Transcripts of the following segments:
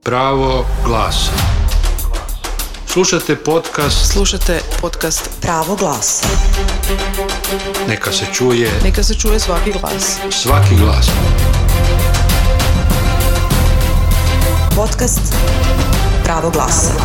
Pravo glasa. Slušate podcast Pravo glasa. Neka se čuje svaki glas. Svaki glas. Podcast Pravo glasa.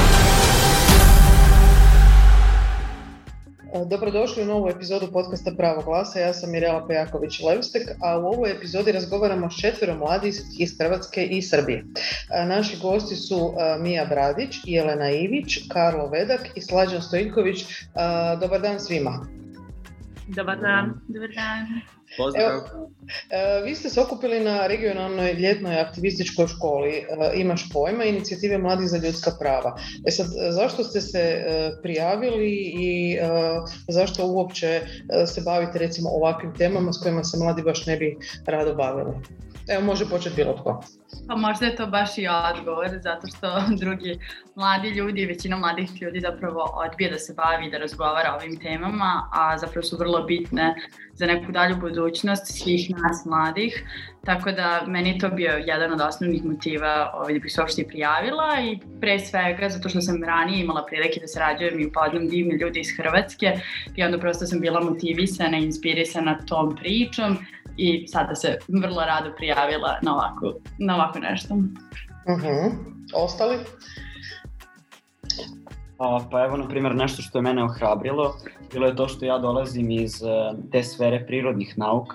Dobrodošli u novu epizodu podcasta Pravo glasa. Ja sam Mirela Pejaković-Levstek, a u ovoj epizodi razgovaramo s 4 mladih iz Hrvatske i Srbije. Naši gosti su Mija Bradić, Jelena Ivić, Karlo Vedak i Slađan Stojković. Dobar dan svima. Dobar dan. Dobar dan. Pozdrav. Evo, vi ste se okupili na regionalnoj ljetnoj aktivističkoj školi Imaš pojma, inicijative Mladih za ljudska prava. Sad, zašto ste se prijavili i zašto uopće se bavite recimo ovakvim temama s kojima se mladi baš ne bi rado bavili? Evo, može početi bilo tko. Pa možda je to baš i odgovor, zato što drugi mladi ljudi, većina mladih ljudi zapravo odbije da se bavi i da razgovara o ovim temama, a zapravo su vrlo bitne za neku dalju budućnost svih nas mladih. Tako da meni je to bio jedan od osnovnih motiva da bih se uopšte prijavila i pre svega zato što sam ranije imala prilike da sarađujem i upoznam divne ljude iz Hrvatske i onda prosto sam bila motivisana i inspirisana tom pričom i sada se vrlo rado prijavila na ovako nešto. Ostali? Pa evo, na primjer, nešto što je mene ohrabrilo bilo je to što ja dolazim iz te sfere prirodnih nauka,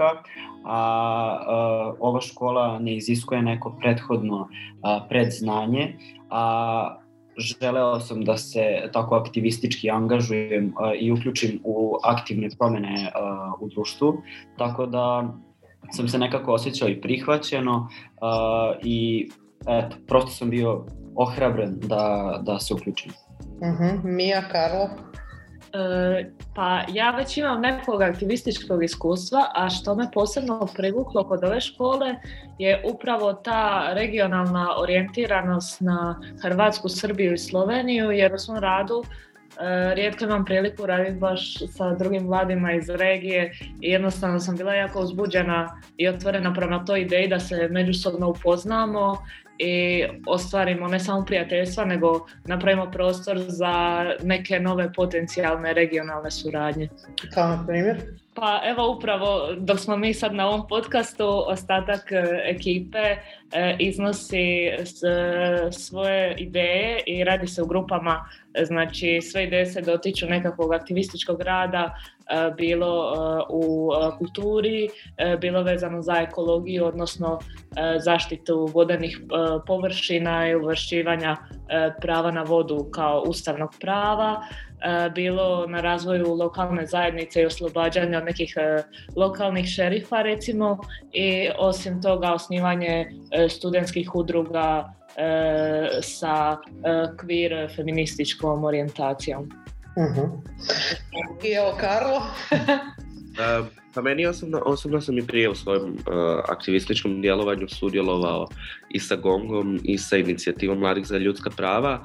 a ova škola ne iziskuje neko prethodno predznanje, a želeo sam da se tako aktivistički angažujem i uključim u aktivne promjene u društvu, tako da sam se nekako osjećao i prihvaćeno i eto, prosto sam bio ohrabren da se uključim. Mija, Karlo? Pa ja već imam nekog aktivističkog iskustva, a što me posebno privuklo kod ove škole je upravo ta regionalna orijentiranost na Hrvatsku, Srbiju i Sloveniju, jer u svom radu rijetko imam priliku raditi baš sa drugim mladima iz regije i jednostavno sam bila jako uzbuđena i otvorena prema toj ideji da se međusobno upoznamo i ostvarimo ne samo prijateljstva, nego napravimo prostor za neke nove potencijalne regionalne suradnje. Kao na primjer? Pa evo upravo dok smo mi sad na ovom podcastu, ostatak ekipe iznosi svoje ideje i radi se u grupama, znači sve ideje se dotiču nekakvog aktivističkog rada, bilo u kulturi, bilo vezano za ekologiju, odnosno zaštitu vodenih površina i uvršćivanja prava na vodu kao ustavnog prava, bilo na razvoju lokalne zajednice i oslobađanja od nekih lokalnih šerifa recimo, i osim toga osnivanje studentskih udruga sa queer feminističkom orijentacijom. I evo, Karlo? Pa meni osobno sam i prije u svojem aktivističkom djelovanju sudjelovao i sa GONG-om i sa inicijativom Mladih za ljudska prava.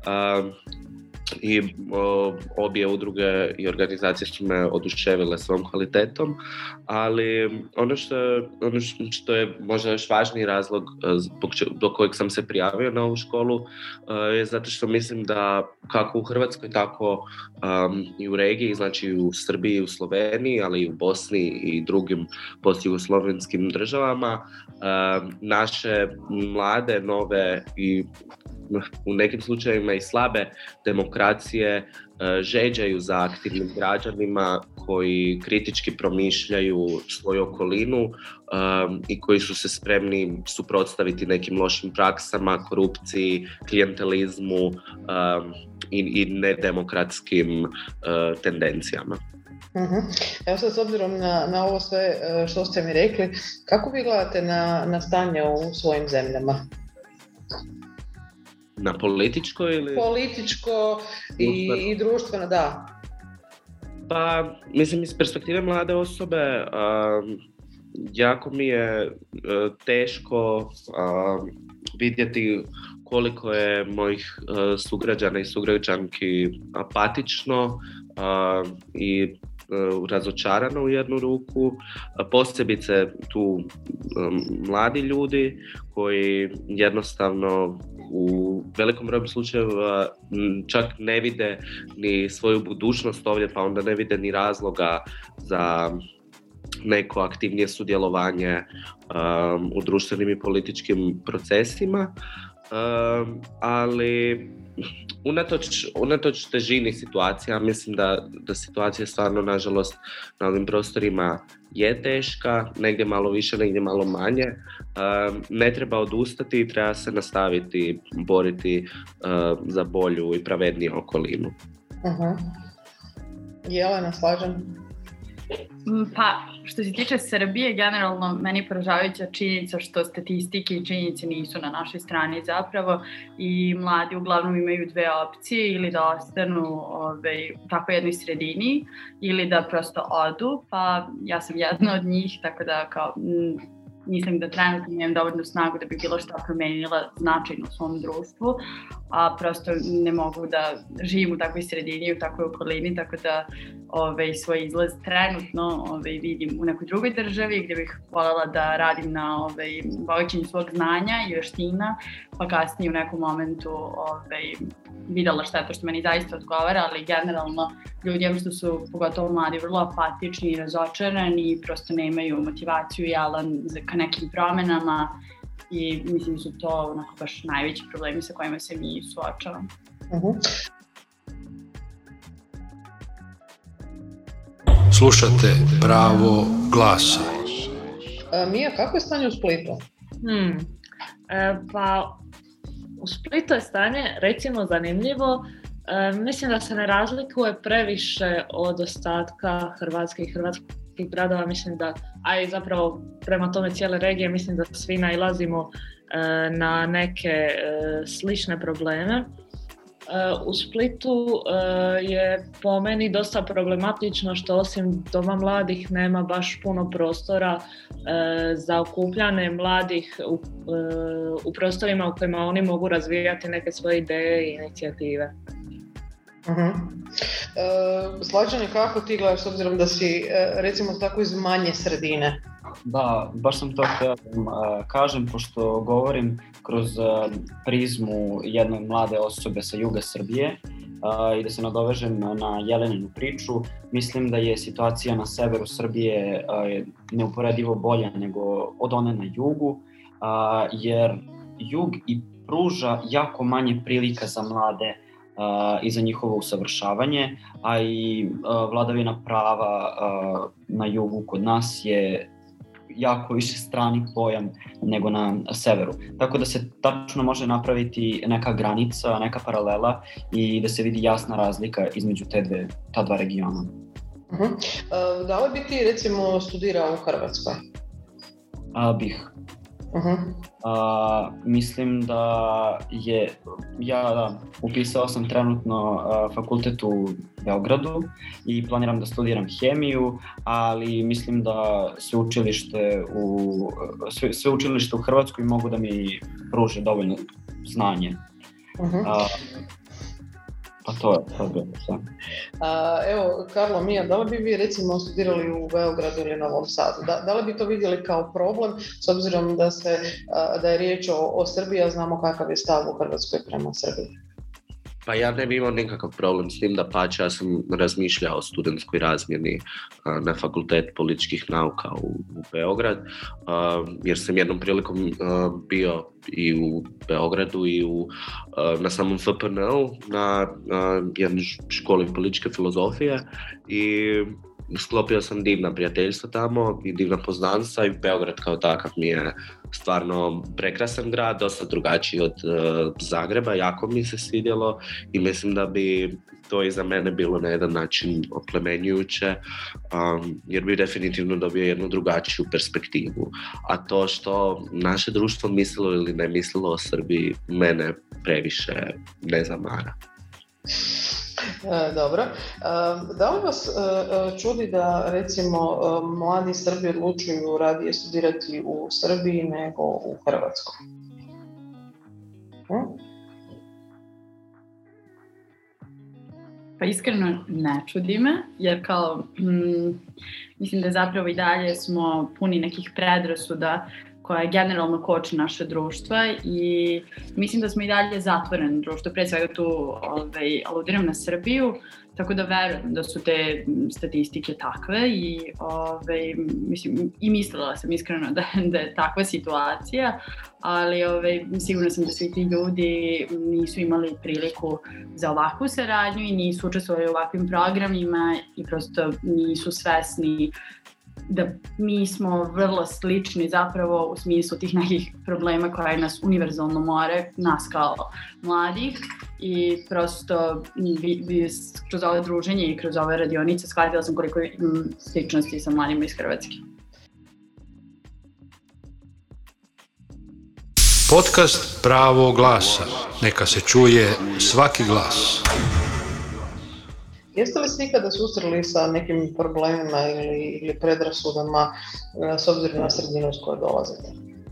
I obje udruge i organizacije su me oduševile svojom kvalitetom, ali ono što je možda još važniji razlog do kojeg sam se prijavio na ovu školu je zato što mislim da kako u Hrvatskoj, tako i u regiji, znači u Srbiji, u Sloveniji, ali i u Bosni i drugim postjugoslovenskim državama, naše mlade, nove i u nekim slučajevima i slabe demokracije žeđaju za aktivnim građanima koji kritički promišljaju svoju okolinu i koji su se spremni suprotstaviti nekim lošim praksama, korupciji, klijentelizmu i nedemokratskim tendencijama. Evo sad, s obzirom na ovo sve što ste mi rekli, kako vi gledate na stanje u svojim zemljama? Na političko ili? Političko i društveno, da. Pa, mislim, iz perspektive mlade osobe, jako mi je teško vidjeti koliko je mojih sugrađana i sugrađanki apatično i razočarana u jednu ruku, posebice tu mladi ljudi koji jednostavno u velikom broju slučajeva čak ne vide ni svoju budućnost ovdje, pa onda ne vide ni razloga za neko aktivnije sudjelovanje u društvenim i političkim procesima, ali unatoč težini situacija, mislim da situacija stvarno, nažalost, na ovim prostorima je teška, negdje malo više, negdje malo manje. Ne treba odustati i treba se nastaviti boriti za bolju i pravedniju okolinu. Jelena, slažem? Pa, što se tiče Srbije, generalno meni je poražavajuća činjenica što statistike i činjenice nisu na našoj strani zapravo i mladi uglavnom imaju dve opcije, ili da ostanu u takvoj jednoj sredini ili da prosto odu, pa ja sam jedna od njih, tako da mislim da trenutno imam dovoljnu snagu da bi bilo što promenila značajno u svom društvu, a prosto ne mogu da živim u takvoj sredini, u takvoj okolini, tako da svoj izlaz trenutno vidim u nekoj drugoj državi gdje bih voljela da radim na bogaćenju svog znanja i veština, pa kasnije u nekom momentu videla šta je to što meni zaista odgovara, ali generalno ljudima što su, pogotovo mladi, vrlo apatični i razočarani i prosto nemaju motivaciju i jalan ka nekim promenama i mislim da su to onako baš najveći problemi sa kojima se mi suočavamo. Slušate Pravo glasa. Mija, kako je stanje u Splitu? Pa u Splitu je stanje recimo zanimljivo. Mislim da se ne razlikuje previše od ostatka hrvatskih gradova, mislim da, a i zapravo prema tome cijele regije, mislim da svi nailazimo na neke slične probleme. U Splitu je po meni dosta problematično što osim doma mladih nema baš puno prostora za okupljanje mladih u prostorima u kojima oni mogu razvijati neke svoje ideje i inicijative. Slađane, kako ti gledaš s obzirom da si recimo tako iz manje sredine? Da, baš sam to htio kažem, pošto govorim kroz prizmu jedne mlade osobe sa juga Srbije i da se nadovežem na Jeleninu priču. Mislim da je situacija na severu Srbije neuporedivo bolja nego od one na jugu, jer jug i pruža jako manje prilika za mlade i za njihovo usavršavanje, a i vladavina prava na jugu kod nas je jako više strani pojam nego na severu. Tako da se tačno može napraviti neka granica, neka paralela i da se vidi jasna razlika između ta dva regiona. Da li bi ti recimo studirao u Hrvatskoj? Bih. Mislim da upisao sam trenutno fakultet u Beogradu i planiram da studiram hemiju, ali mislim da sve učilište u Hrvatskoj mogu da mi pruže dovoljno znanje. Pa to je sve. Evo, Karlo, Mija, da li bi vi recimo studirali u Beogradu ili Novom Sadu? Da li bi to vidjeli kao problem, s obzirom da je riječ o Srbiji, a znamo kakav je stav u Hrvatskoj prema Srbiji? Pa ja ne bi imao nikakav problem s tim, da pače, ja sam razmišljao o studentskoj razmjeni na Fakultet političkih nauka u Beograd, jer sam jednom prilikom bio i u Beogradu i na samom FPN-u, na jednoj školi političke filozofije i sklopio sam divna prijateljstva tamo i divna poznanstva i Beograd kao takav mi je stvarno prekrasan grad, dosta drugačiji od Zagreba, jako mi se svidjelo i mislim da bi to i za mene bilo na jedan način oplemenjujuće, jer bi definitivno dobio jednu drugačiju perspektivu. A to što naše društvo mislilo ili ne mislilo o Srbiji, mene previše ne zamara. Dobro. Da li vas čudi da recimo mladi Srbi odlučuju radije studirati u Srbiji nego u Hrvatskoj? Pa Pa iskreno ne čudi me, jer kao, mislim da zapravo i dalje smo puni nekih predrasuda koja generalno koči naše društva i mislim da smo i dalje zatvoreno društvo, pre svega tu aludiram na Srbiju, tako da verujem da su te statistike takve i, mislim, i mislila sam iskreno da je takva situacija, ali sigurno sam da svi ti ljudi nisu imali priliku za ovakvu saradnju i nisu učestvovali u ovakvim programima i prosto nisu svesni da mi smo vrlo slični zapravo u smislu tih nekih problema koje nas univerzalno more, nas kao mladih i prosto kroz ove druženje i kroz ove radionice shvatila sam koliko imam sličnosti sa mladima iz Hrvatske. Podcast Pravo glasa. Neka se čuje svaki glas. Jeste li se nikada susreli sa nekim problemima ili predrasudama s obzirom na sredinu s koje dolazite?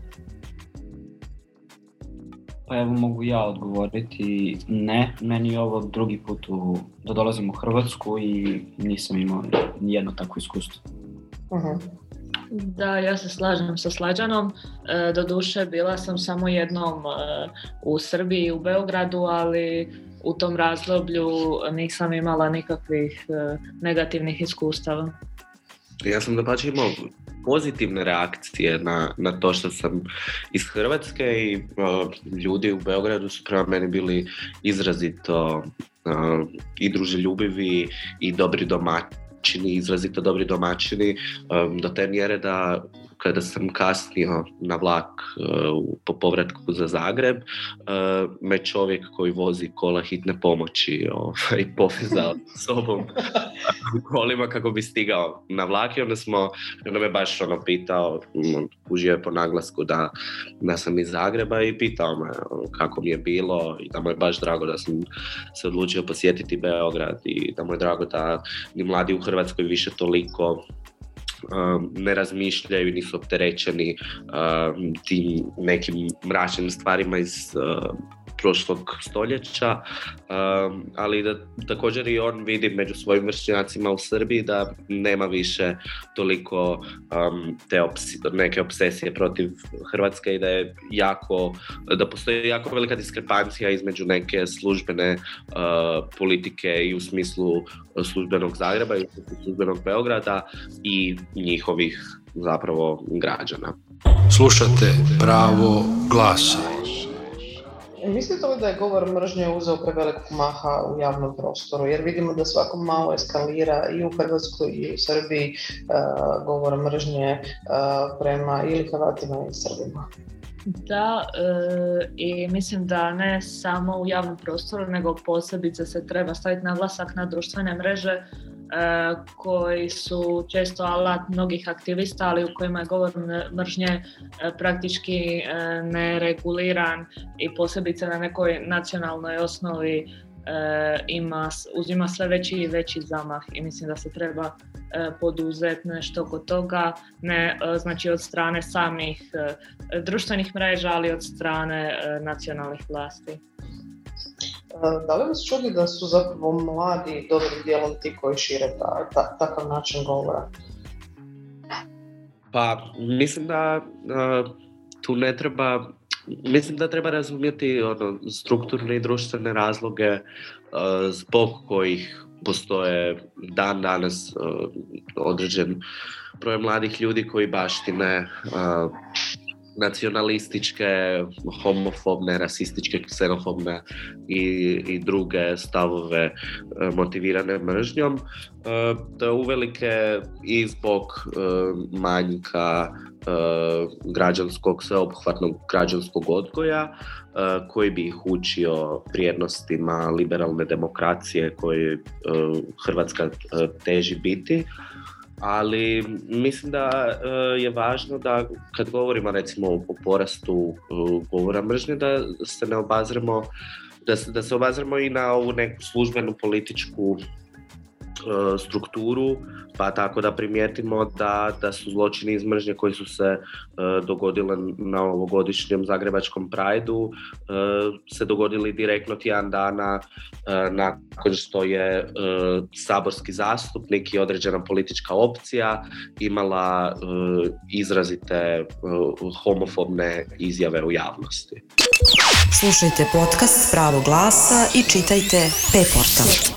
Pa evo mogu ja odgovoriti. Ne, meni je ovo drugi put da dolazim u Hrvatsku i nisam imao nijedno takvo iskustvo. Uh-huh. Da, ja se slažem sa Slađanom. Doduše, bila sam samo jednom u Srbiji, u Beogradu, ali u tom razdoblju nisam imala nikakvih negativnih iskustava. Ja sam dapače imao pozitivne reakcije na to što sam iz Hrvatske i ljudi u Beogradu su prema meni bili izrazito i druželjubivi i dobri domaćini, izrazito dobri domaćini, do te mjere da kada sam kasnio na vlak po povratku za Zagreb, me čovjek koji vozi kola hitne pomoći povezao s sobom kolima kako bi stigao na vlak i onda me baš pitao, užio je po naglasku da sam iz Zagreba i pitao me kako mi je bilo i da mu je baš drago da sam se odlučio posjetiti Beograd i da mu je drago da ni mladi u Hrvatskoj više toliko ne razmišljaju i nisu opterećeni tim nekim mračnim stvarima iz prošlog stoljeća, ali da također i on vidi među svojim vršnjacima u Srbiji da nema više toliko neke obsesije protiv Hrvatske i da postoji jako velika diskrepancija između neke službene politike i u smislu službenog Zagreba i u smislu službenog Beograda i njihovih zapravo građana. Slušate Pravo glasa. Mislite li da je govor mržnje uzeo prevelikog maha u javnom prostoru? Jer vidimo da svako malo eskalira i u Hrvatskoj i u Srbiji govor mržnje prema ili Hrvatima ili Srbima. Da, i mislim da ne samo u javnom prostoru, nego posebice se treba staviti naglasak na društvene mreže koji su često alat mnogih aktivista, ali u kojima je govor mržnje praktički nereguliran i posebice na nekoj nacionalnoj osnovi uzima sve veći i veći zamah i mislim da se treba poduzeti nešto oko toga, ne znači od strane samih društvenih mreža, ali od strane nacionalnih vlasti. Da li vas čudi da su zapravo mladi dobrim dijelom ti koji šire takav način govora? Pa mislim da tu ne treba, mislim da treba razumjeti strukturne i društvene razloge zbog kojih postoje dan danas određen broj mladih ljudi koji baštine nacionalističke, homofobne, rasističke, ksenofobne i druge stavove motivirane mržnjom. To je uvelike i zbog manjka sveobuhvatnog građanskog odgoja koji bi ih učio vrijednostima liberalne demokracije koje Hrvatska teži biti. Ali mislim da je važno da kad govorimo recimo o porastu govora mržnje da se ne obazremo, da se obazremo i na ovu neku službenu političku strukturu, pa tako da primijetimo da su zločini iz mržnje koji su se dogodili na ovogodišnjem Zagrebačkom Prideu se dogodili direktno tjedan dana nakon što je saborski zastupnik i određena politička opcija imala izrazite homofobne izjave u javnosti. Slušajte podcast Pravo glasa i čitajte P-portal.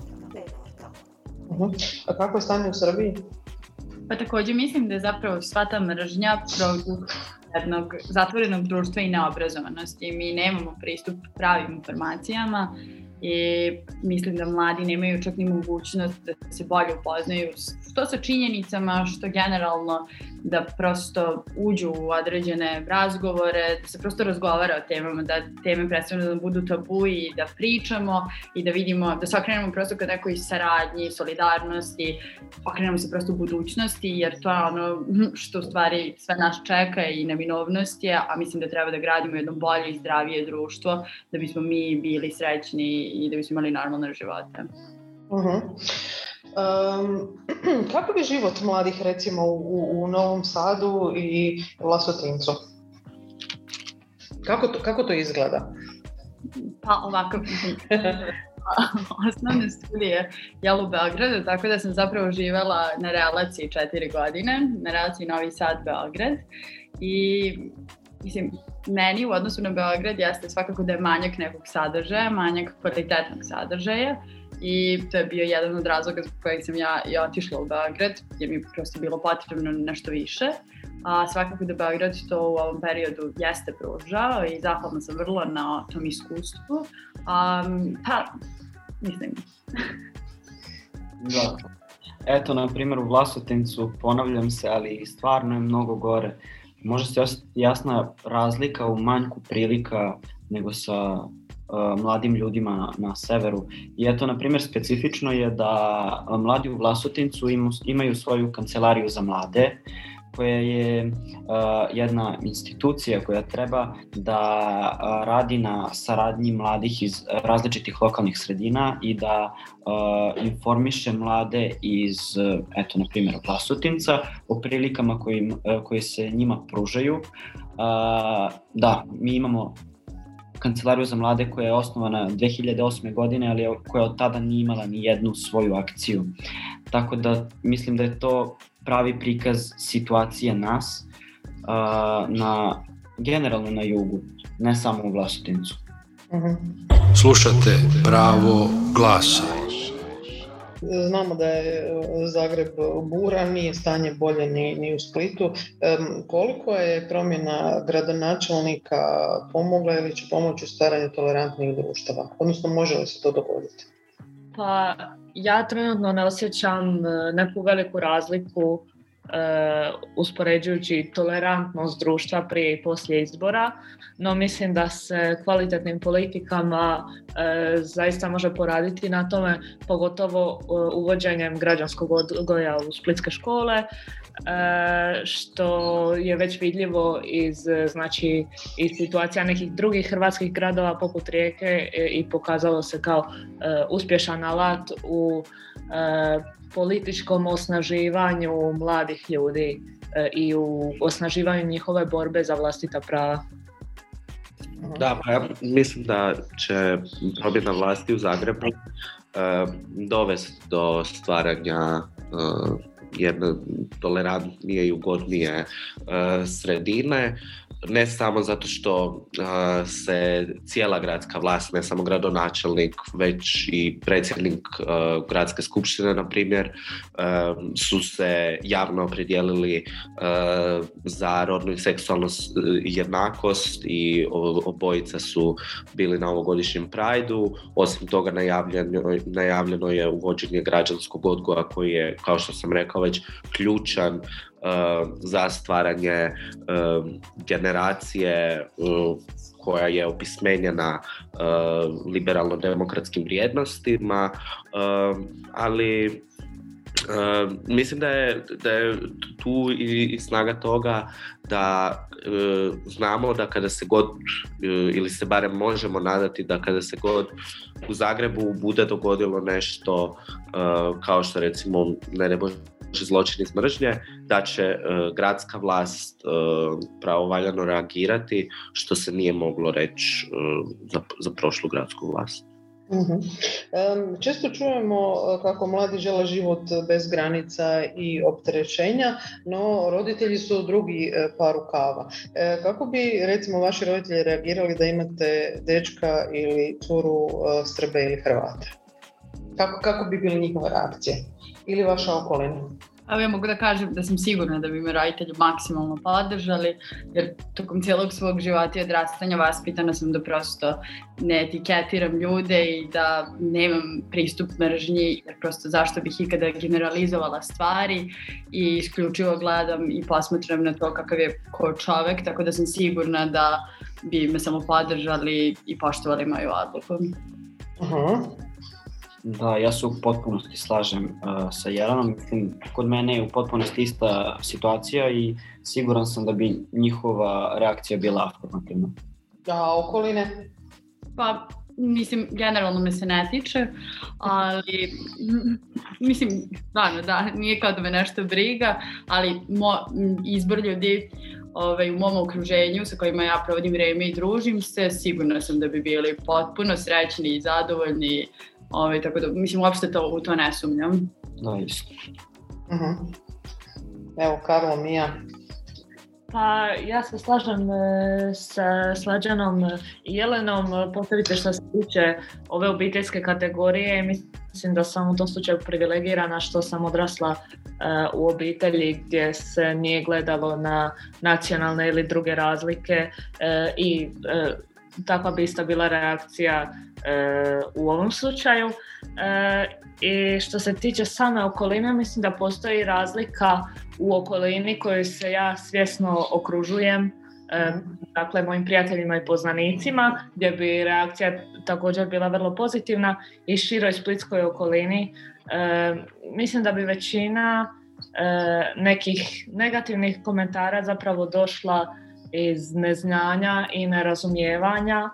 A kako je stanje u Srbiji? Pa također mislim da je zapravo sva ta mržnja produkt jednog zatvorenog društva i neobrazovanosti. Mi nemamo pristup pravim informacijama i mislim da mladi nemaju čak ni mogućnost da se bolje upoznaju što sa činjenicama, što generalno da prosto uđu u određene razgovore, da se prosto razgovara o temama, da teme prestanu da budu tabu i da pričamo i da vidimo, da se okrenemo prosto ka nekoj saradnji, solidarnosti, okrenemo se prosto u budućnosti, jer to je ono što u stvari sve nas čeka i neminovnost je, a mislim da treba da gradimo jedno bolje i zdravije društvo da bismo mi bili srećni i da bismo imali normalne živote. Kakav je život mladih recimo u Novom Sadu i Vlasotincu? Kako to izgleda? Pa ovako, osnovne studije u Beogradu, tako da sam zapravo živjela na relaciji 4 godine, na relaciji Novi Sad-Beograd i mislim, meni u odnosu na Beograd jeste svakako da je manjak nekog sadržaja, manjak kvalitetnog sadržaja i to je bio jedan od razloga zbog kojeg sam ja i otišla u Beograd, jer mi prosto bilo potrebno nešto više. A svakako da Beograd to u ovom periodu jeste pružao i zahvalna sam vrlo na tom iskustvu. Pa, mislim. Da. Eto, na primjer, u Vlasotincu, ponavljam se, ali stvarno je mnogo gore. Može se osjetiti jasna razlika u manjku prilika nego sa mladim ljudima na severu. I eto, na primjer, specifično je da mladi u Vlasotincu imaju svoju kancelariju za mlade, koja je jedna institucija koja treba da radi na saradnji mladih iz različitih lokalnih sredina i da informiše mlade iz, eto, na primjer, Vlasotinca o prilikama koje se njima pružaju. Da, mi imamo kancelariju za mlade koja je osnovana 2008. godine, ali koja od tada nije imala ni jednu svoju akciju. Tako da mislim da je to pravi prikaz situacije nas generalno na jugu, ne samo u Vlasotincu. Slušate Pravo glasa. Znamo da je Zagreb buran, nije stanje bolje ni u Splitu. Koliko je promjena gradonačelnika pomogla ili će pomoći u stvaranju tolerantnih društava? Odnosno, može li se to dogoditi? Pa ja trenutno ne osjećam neku veliku razliku uspoređujući tolerantnost društva prije i poslije izbora, no mislim da se kvalitetnim politikama zaista može poraditi na tome, pogotovo uvođenjem građanskog odgoja u splitske škole, što je već vidljivo iz situacija nekih drugih hrvatskih gradova poput Rijeke i pokazalo se kao uspješan alat u političkom osnaživanju mladih ljudi i u osnaživanju njihove borbe za vlastita prava. Da, pa ja mislim da će promjena vlasti u Zagrebu dovesti do stvaranja jedne tolerantnije i ugodnije sredine, ne samo zato što se cijela gradska vlast, ne samo gradonačelnik, već i predsjednik gradske skupštine, na primjer, su se javno opredijelili za rodnu i seksualnu jednakost i obojica su bili na ovogodišnjem Prideu. Osim toga najavljeno je uvođenje građanskog odgoja koji je, kao što sam rekao, već ključan za stvaranje generacije koja je opismenjena liberalno-demokratskim vrijednostima, ali Mislim da je tu i snaga toga da znamo da kada se god, ili se barem možemo nadati da kada se god u Zagrebu bude dogodilo nešto kao što recimo ne daj Bože zločin iz mržnje, da će gradska vlast pravovaljano reagirati, što se nije moglo reći za prošlu gradsku vlast. Često čujemo kako mladi žele život bez granica i opterećenja, no roditelji su drugi par rukava. Kako bi recimo vaši roditelji reagirali da imate dečka ili curu Srbe ili Hrvate? Kako bi bili njihove reakcije? Ili vaša okolina? Evo ja mogu da kažem da sam sigurna da bi me roditelji maksimalno podržali, jer tokom cijelog svog života i odrastanja vaspitana sam da prosto ne etiketiram ljude i da nemam pristup mržnji, jer prosto zašto bih ikada generalizovala stvari i isključivo gledam i posmatram na to kakav je ko čovek, tako da sam sigurna da bi me samo podržali i poštovali moju odluku. Da, ja se u potpunosti slažem sa Jelenom. Mislim, kod mene je u potpunosti ista situacija i siguran sam da bi njihova reakcija bila afirmativna. A okoline? Pa, mislim, generalno me se ne tiče, ali mislim, stvarno da, nije kao da me nešto briga, ali izbor ljudi u mom okruženju sa kojima ja provodim vreme i družim se, sigurna sam da bi bili potpuno srećni i zadovoljni. Tako da, mislim, uopšte u to ne sumnjam. Da, isto. Evo, Karlo, Mija. Pa ja se slažem sa Slađanom i Jelenom, posebice što se tiče ove obiteljske kategorije. Mislim da sam u tom slučaju privilegirana što sam odrasla u obitelji gdje se nije gledalo na nacionalne ili druge razlike i takva bi ista bila reakcija u ovom slučaju. I što se tiče same okoline, mislim da postoji razlika u okolini koju se ja svjesno okružujem, dakle mojim prijateljima i poznanicima, gdje bi reakcija također bila vrlo pozitivna, i široj splitskoj okolini. Mislim da bi većina nekih negativnih komentara zapravo došla iz neznanja i nerazumijevanja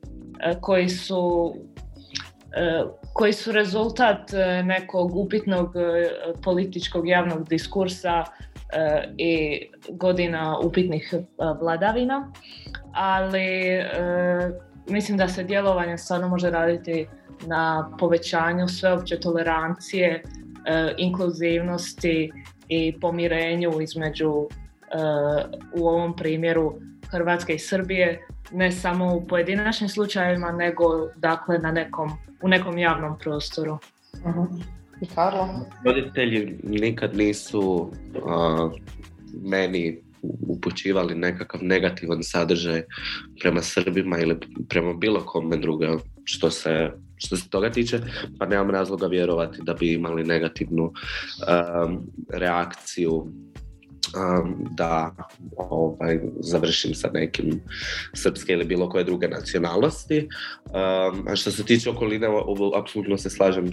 koji su rezultat nekog upitnog političkog javnog diskursa i godina upitnih vladavina, ali mislim da se djelovanje stvarno može raditi na povećanju sveopće tolerancije, inkluzivnosti i pomirenju između, u ovom primjeru, Hrvatske i Srbije, ne samo u pojedinačnim slučajevima, nego dakle u nekom javnom prostoru. I Karlo? Roditelji nikad nisu meni upućivali nekakav negativan sadržaj prema Srbima ili prema bilo kome drugom što se toga tiče, pa nemam razloga vjerovati da bi imali negativnu reakciju da završim sa nekim srpske ili bilo koje druge nacionalnosti. A što se tiče okoline, apsolutno se slažem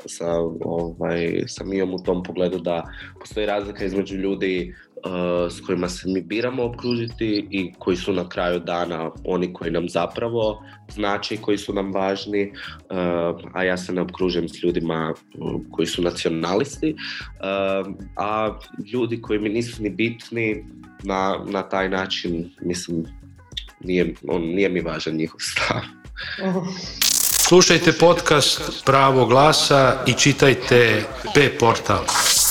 sa Mijom u tom pogledu da postoji razlika između ljudi s kojima se mi biramo okružiti i koji su na kraju dana oni koji nam zapravo znači, koji su nam važni, a ja se ne okružujem s ljudima koji su nacionalisti, a ljudi koji mi nisu ni bitni na taj način, mislim, nije mi važan njihov stav. Slušajte podcast Pravo glasa i čitajte P-portal.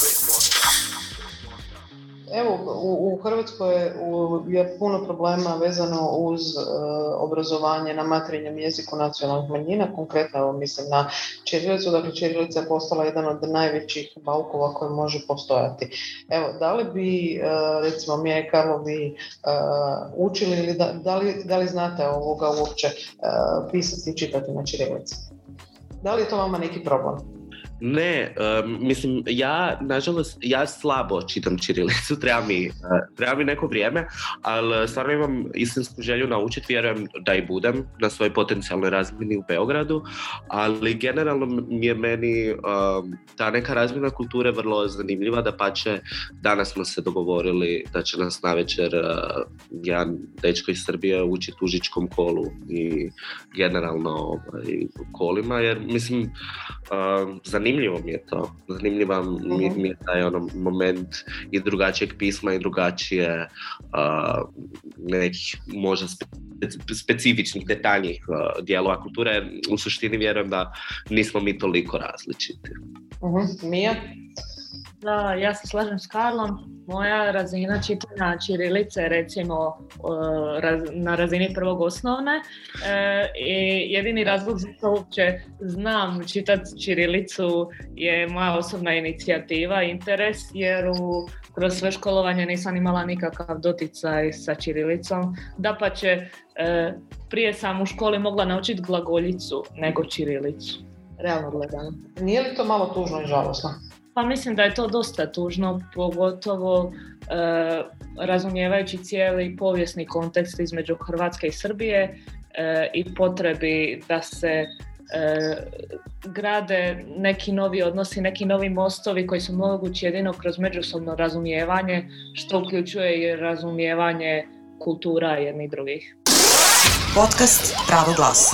Evo, u Hrvatskoj je puno problema vezano uz obrazovanje na materinjem jeziku nacionalnih manjina, konkretno mislim na ćirilicu. Dakle, ćirilica je postala jedan od najvećih baukova koji može postojati. Evo, da li bi, recimo, Mija i Karlo, vi učili ili da li znate uopće pisati i čitati na ćirilici? Da li je to vama neki problem? Ne, mislim, nažalost, ja slabo čitam ćirilicu, treba mi neko vrijeme, ali stvarno imam istinsku želju naučiti, vjerujem da i budem na svojoj potencijalnoj razmjeni u Beogradu, ali generalno je meni ta neka razmjena kulture vrlo zanimljiva, dapače, danas smo se dogovorili da će nas navečer jedan dečko iz Srbije učiti u Užičkom kolu i generalno kolima, jer mislim, zanimljivo mi je to. Zanimljiva mi je taj moment i drugačijeg pisma i drugačije nekih možda specifičnih, detaljnih dijelova kulture. U suštini vjerujem da nismo mi toliko različiti. Mija? Da, ja se slažem s Karlom. Moja razina čitanja ćirilice je recimo na razini prvog osnovne i jedini razlog za to uopće znam čitati ćirilicu je moja osobna inicijativa, interes, jer kroz sve školovanje nisam imala nikakav doticaj sa ćirilicom. Dapače, prije sam u školi mogla naučiti glagoljicu nego ćirilicu. Realno gledano. Nije li to malo tužno i žalosno? Pa mislim da je to dosta tužno, pogotovo razumijevajući cijeli povijesni kontekst između Hrvatske i Srbije i potrebi da se grade neki novi odnosi, neki novi mostovi koji su mogući jedino kroz međusobno razumijevanje, što uključuje i razumijevanje kultura jednih drugih. Podcast Pravo glasa.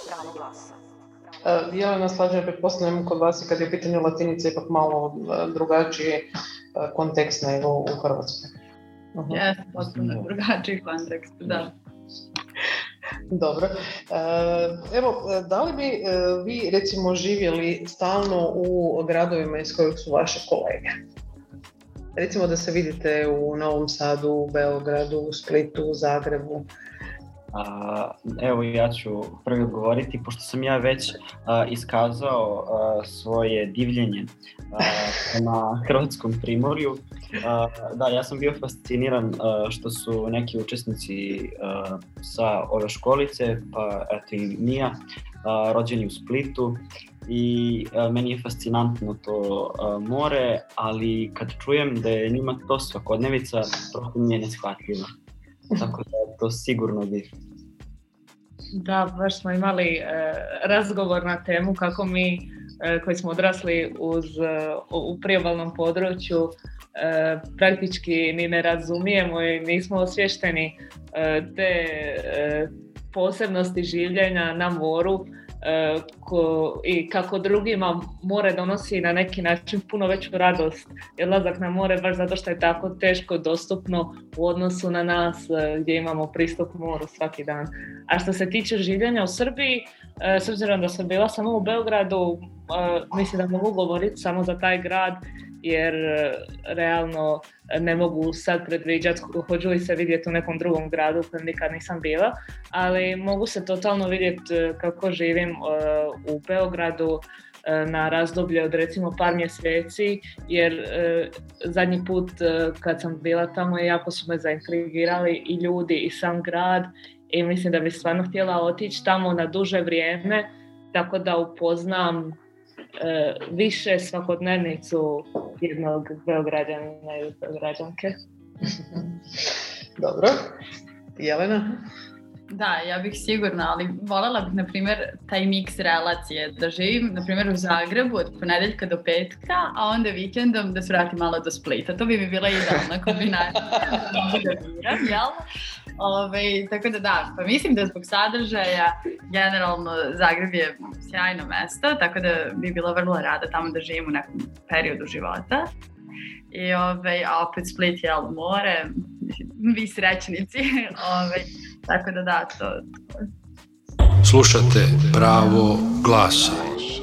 Jelena, slažem, pretpostavljam kod vas i kad je u pitanju latinica ipak malo drugačiji kontekst nego u Hrvatskoj. Jeste, potpuno drugačiji kontekst, da. Dobro. Evo, da li bi vi recimo živjeli stalno u gradovima iz kojih su vaše kolege? Recimo da se vidite u Novom Sadu, u Beogradu, u Splitu, u Zagrebu. Evo, ja ću prvi odgovoriti, pošto sam ja već iskazao svoje divljenje na Hrvatskom primorju. Da, ja sam bio fasciniran što su neki učesnici sa ove školice, pa eto i Mija, rođeni u Splitu, i meni je fascinantno to more, ali kad čujem da je njima to svakodnevica, prosto mi je neshvatljivo. Tako da je to sigurno bi. Da, baš smo imali razgovor na temu kako mi koji smo odrasli u priobalnom području praktički ni ne razumijemo i nismo osvješteni te posebnosti življenja na moru i kako drugima more donosi na neki način puno veću radost i odlazak na more baš zato što je tako teško dostupno u odnosu na nas gdje imamo pristup moru svaki dan. A što se tiče življenja u Srbiji, s obzirom da sam bila samo u Beogradu, mislim da mogu govoriti samo za taj grad jer realno ne mogu sad predviđati hoću li se vidjeti u nekom drugom gradu kojem nikad nisam bila, ali mogu se totalno vidjeti kako živim u Beogradu na razdoblje od recimo par mjeseci, jer zadnji put kad sam bila tamo jako su me zaintrigirali i ljudi i sam grad i mislim da bi stvarno htjela otići tamo na duže vrijeme tako da upoznam više svakodnevnicu jednog Beograđanina ili Beograđanke. Dobro. Jelena? Da, ja bih sigurno, ali voljela bih, na primjer, taj miks relacije, da živim, na primjer, u Zagrebu od ponedeljka do petka, a onda vikendom da se vratim malo do Splita. To bi mi bila idealna kombinacija, da mogu da biram, jel? Tako da, pa mislim da zbog sadržaja, generalno Zagreb je sjajno mesto, tako da bi bila vrlo rada tamo da živim u nekom periodu života. A opet Split, jel, more, vi srećnici, tako da, to. Slušate Pravo glasa.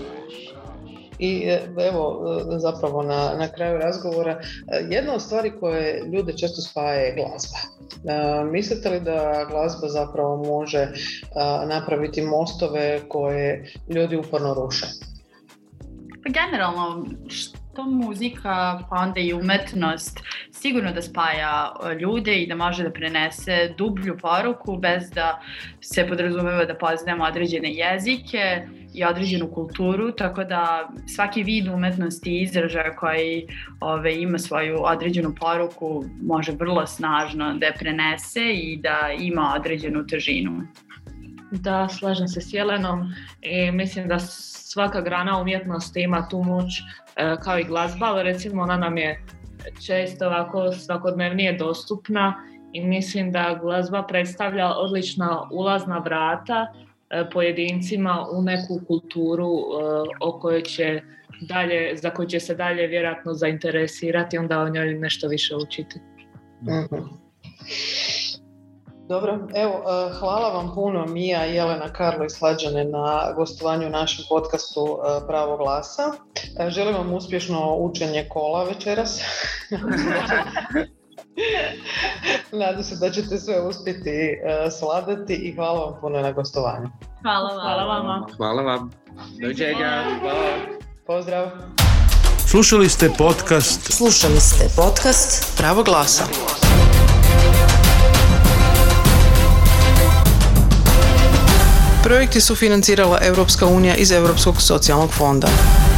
I evo, zapravo na kraju razgovora, jedna od stvari koje ljude često spaja je glazba. Mislite li da glazba zapravo može napraviti mostove koje ljudi uporno ruše? Pa generalno, što muzika, pa onda i umetnost, sigurno da spaja ljude i da može da prenese dublju poruku bez da se podrazumeva da poznajemo određene jezike i određenu kulturu, tako da svaki vid umetnosti i izražaja koji ima svoju određenu poruku može vrlo snažno da je prenese i da ima određenu težinu. Da, slažem se s Jelenom i mislim da svaka grana umjetnosti ima tu moć kao i glazba, ali recimo ona nam je često ovako svakodnevnije dostupna i mislim da glazba predstavlja odlična ulazna vrata pojedincima u neku kulturu za koju će se dalje vjerojatno zainteresirati, onda o njoj nešto više učiti. Mm-hmm. Dobro, evo, hvala vam puno Mija, Jelena, Karlo i Slađane na gostovanju u našem podcastu Pravo glasa. Želim vam uspješno učenje kola večeras. Nadam se da ćete sve uspjeti sladati i hvala vam puno na gostovanju. Hvala vama. Hvala vam. Doviđenja. Pozdrav. Slušali ste podcast Pravo glasa. Projekt je sufinancirala Europska unija iz Europskog socijalnog fonda.